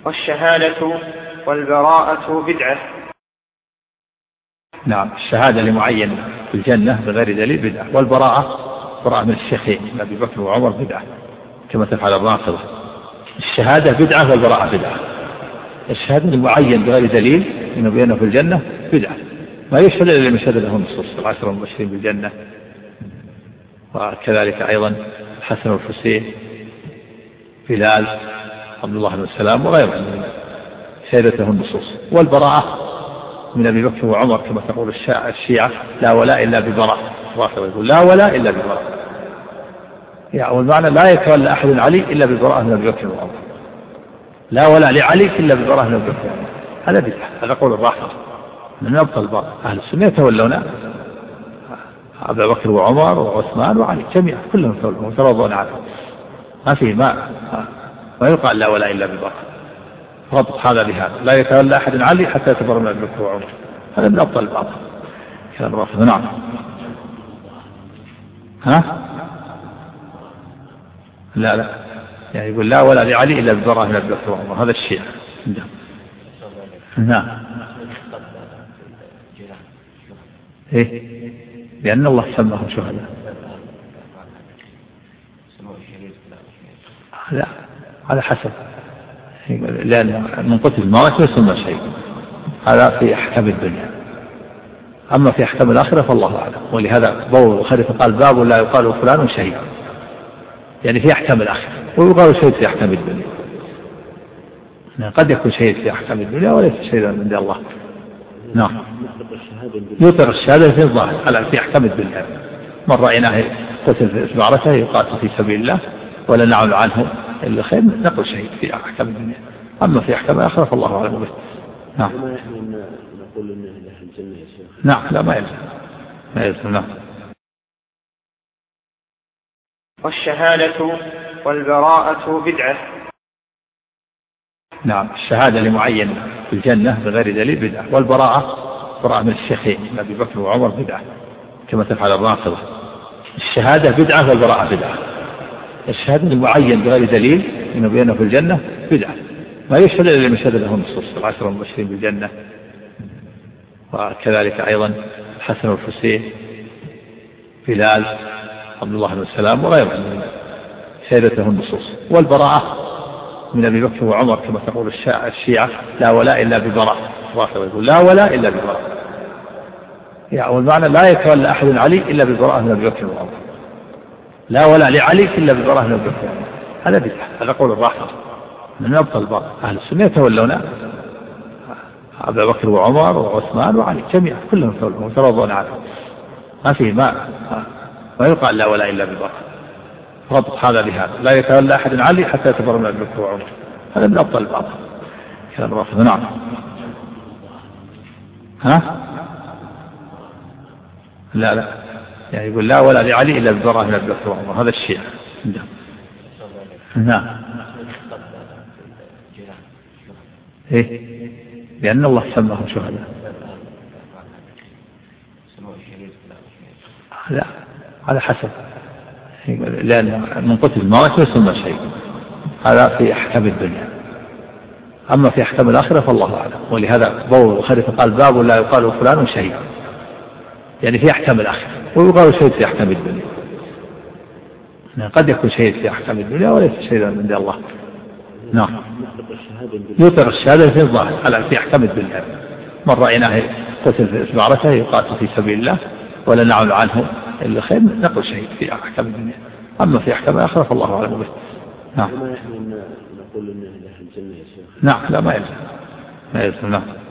والشهادة والبراءة بدعة. نعم، الشهادة لمعين في الجنة بغير دليل بدعة، والبراءة براءة من الشيخين أبي بكر وعمر بدعة كما تفعل الرافضة. الشهادة بدعة والبراءة بدعة. الشهادة لمعين بغير دليل إنه بينه في الجنة بدعة، ما يشهد إلا لمن شهد له النصوص العشر المبشرين بالجنة، وكذلك أيضا الحسن والحسين، بلال، عبد الله بن سلام وغيرهم من شهدته النصوص. والبراءة من أبي بكر وعمر كما تقول الشيعة لا ولاء إلا ببراءة، الرافضة يقول لا ولاء إلا ببراءة، يعني والمعنى لا يتولى أحد علي إلا ببراءة من أبي بكر وعمر، لا ولاء لعلي إلا ببراءة من أبي بكر وعمر. هذا بدعة، هذا قول الرافضة. من أبطل البراءة أهل السنة يتولون أبي بكر وعمر وعثمان وعلي جميعا كلهم يترضون عنه، ما فيه ما يقال لا ولاء إلا ببراءة. ربط هذا بهذا، لا يتولى أحد علي حتى يتبرأ من أبي بكر وعمر، هذا من أبطل الباطل كلام الرافضة. نعم. ها؟ لا يعني يقول لا ولا لعلي إلا ببراءة من أبي بكر وعمر، هذا الشيء. نعم. إيه؟ لأن الله سماهم شهداء. لا، على حسب، لأن من قتل الموت يسمى شيء، هذا في أحكام الدنيا. أما في أحكام الآخرة فالله أعلم، ولهذا ضوء الخليفة قال باب لا يقال فلان شهيد، يعني في أحكام الآخرة، ويقال شهيد في أحكام الدنيا. يعني قد يكون شهيد في أحكام الدنيا وليس شهيدا عند الله. نعم، يطلق الشهادة في الظاهر على في أحكام الدنيا. من رأيناه قتل في معركة يقاتل في سبيل الله ولا نعلم عنه إلا خير نقول شهيد في أحكام الدنيا، أما في أحكام الآخرة فالله أعلم به. نعم. نقول إن أهل الجنة يا شيخ. نعم، لا ما يلزم. نعم. والشهادة والبراءة بدعة. نعم، الشهادة لمعين في الجنة بغير دليل بدعة، والبراءة براءة من الشيخين أبي بكر وعمر بدعة كما تفعل الرافضة. الشهادة بدعة والبراءة بدعة. الشهادة لمعين بغير دليل إنه بينه في الجنة بدعة، ما يشهد إلا لمن شهد له النصوص العشر المبشرين بالجنة، وكذلك أيضا الحسن والحسين، بلال، عبد الله بن سلام وغيرهم من شهدته النصوص. والبراءة من أبي بكر وعمر كما تقول الشيعة لا ولاء إلا ببراءة، الرافضة يقول لا ولاء إلا ببراءة، يعني والمعنى لا يتولى أحد علي إلا ببراءة من أبي بكر وعمر، لا ولاء لعلي إلا ببراءة من أبي بكر وعمر، هذا بدعة، هذا قول الرافضة. من أبطل الباطل. أهل السنة يتولون أبي بكر وعمر وعثمان وعلي جميعا كلهم يترضون عنه، ما فيه ما يقال لا ولاء إلا ببراءة. ربط هذا بهذا، لا يتولى أحد علي حتى يتبرأ من أبي بكر وعمر، هذا من أبطل الباطل كلام الرافضة. نعم. ها؟ لا يعني يقول لا ولا لعلي إلا ببراءة من أبي بكر وعمر، هذا الشيء. نعم. إيه؟ لأن الله سماهم شهداء. لا، على حسب، لأن من قتل الموت يسمى شيء، هذا في أحكام الدنيا. أما في أحكام الآخرة فالله أعلم، ولهذا ضوء الخليفة قال باب لا يقال فلان شهيد، يعني في أحكام الآخرة، ويقال شهيد في أحكام الدنيا. يعني قد يكون شهيد في أحكام الدنيا وليس شهيدا عند الله. نعم، يطلق الشهادة في الظاهر على في أحكام الدنيا. من رأيناه قتل في معركة يقاتل في سبيل الله ولا نعلم عنه إلا خير نقول شهيد في أحكام الدنيا، أما في أحكام الآخرة فالله أعلم به. نعم. نقول إن أهل الجنة يا شيخ. نعم، لا ما يلزم. نعم.